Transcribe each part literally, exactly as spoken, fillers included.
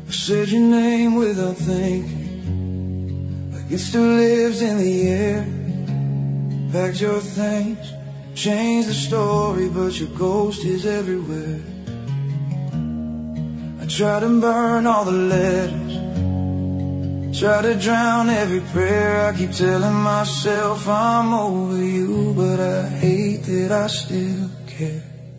I said your name without thinking, like it still lives in the air. Packed your things, changed the story, but your ghost is everywhere. I try to burn all the letters, try to drown every prayer. I keep telling myself I'm over you, but I hate that I still care.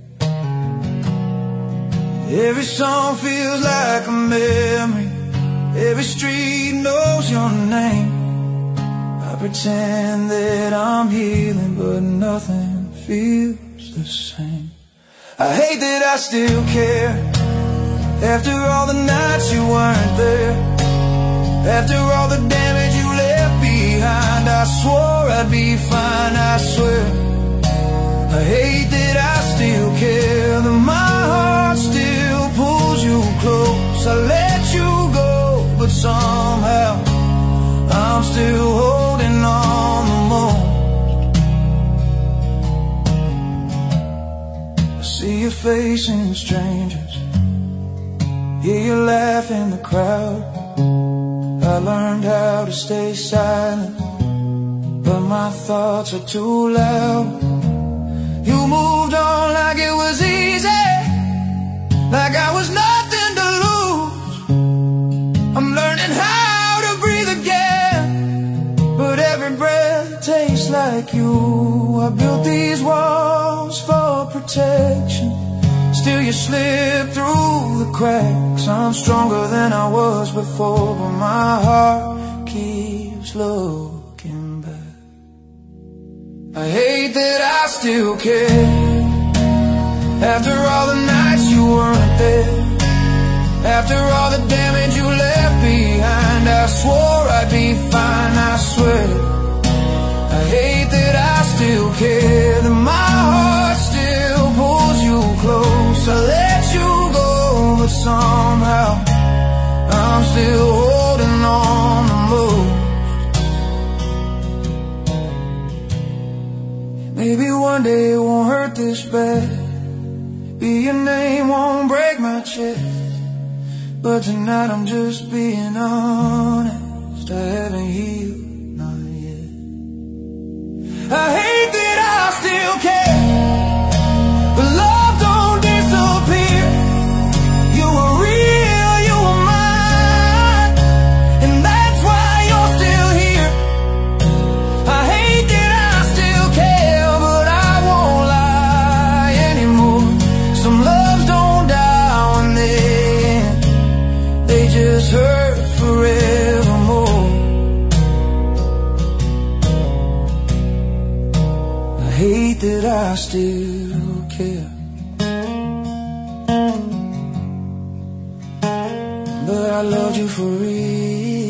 Every song feels like a memory, every street knows your name. I pretend that I'm healing, but nothing feels the same. I hate that I still care, after all the nights you weren't there, after all the damage you left behind. I swore I'd be fine, I swear. I hate that I still care, that my heart still pulls you close. I let you go, but somehow I'm still holding on the most. I see your face in strangers, hear you laugh in the crowd. I learned how to stay silent, but my thoughts are too loud. You moved on like it was easy, like I was nothing to lose. I'm learning how to breathe again, but every breath tastes like you. I built these walls for protection, still you slip through the cracks. I'm stronger than I was before, but my heart keeps looking back. I hate that I still care, after all the nights you weren't there, after all the damage you left behind. I swore I'd be fine, I swear. I hate that I still care, that my heart still pulls you close. I let you go, but somehow I'm still holding on the most. Maybe one day it won't hurt this bad, be your name won't break my chest, but tonight I'm just being honest, I haven't healed, not yet. I hate that I still care, but love don't disappear. You were real, you were mine, and that's why you're still here. I hate that I still care, but I won't lie anymore. Some loves don't die when they end, they just hurt forevermore. I hate that I still care, but I loved you for real.